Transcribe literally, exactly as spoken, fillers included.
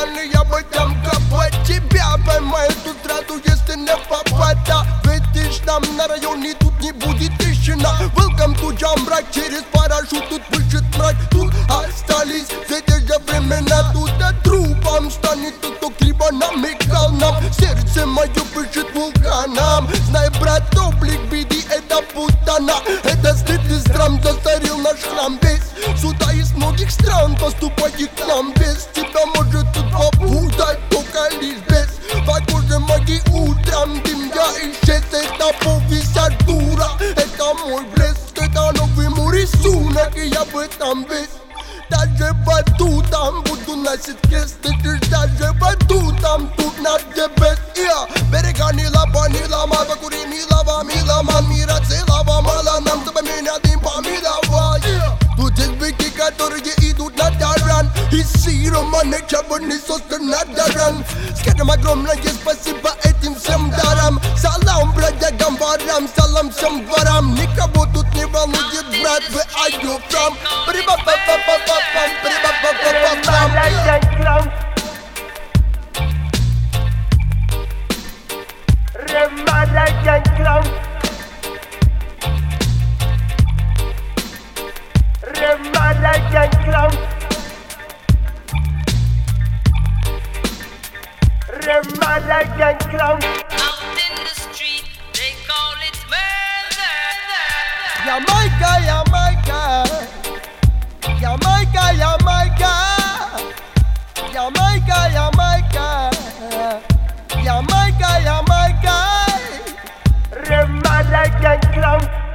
реально я в этом копать. Тебя поймают тут сразу, если не попасть. Ведь ты ж там на районе, тут не будет тишина. Welcome to Jamrock, через парашют тут пышет мрак. Тут остались все те же времена. Тут а трупом станет тот, кто криво намекал нам. Сердце мое пышет вулканом. Знай, брат, облик беды это путана. Это стыд и срам, застарил наш храм весь. Сюда из многих стран поступает к нам без. Тебя может тут попутать, только лишь без. Похоже, мои утром дым я исчез. Это повесть дура, это мой блеск. Это новый мой рисунок, и я в этом весь. Даже в аду там буду носить крест. Ты ж даже в аду там тут на дебет. Берега не лапа, не лома, покури милого, миломан. Мира целого мало, нам с тобой меня дым помиловать. Тут есть быки, которые идут на таран. И сиром, а ничего не состан на таран. Скажем огромное спасибо этим всем дарам. Салам, бродягам, ворам, салам всем дворам. Никого тут не волнует, брат, вы are you from? Remalayan clown. Remalayan clown. Remalayan clown. Out in the street, they call it murder. Jamaica, Jamaica, Jamaica, Jamaica, Jamaica, Jamaica, Jamaica, Jamaica. Remalayan clown.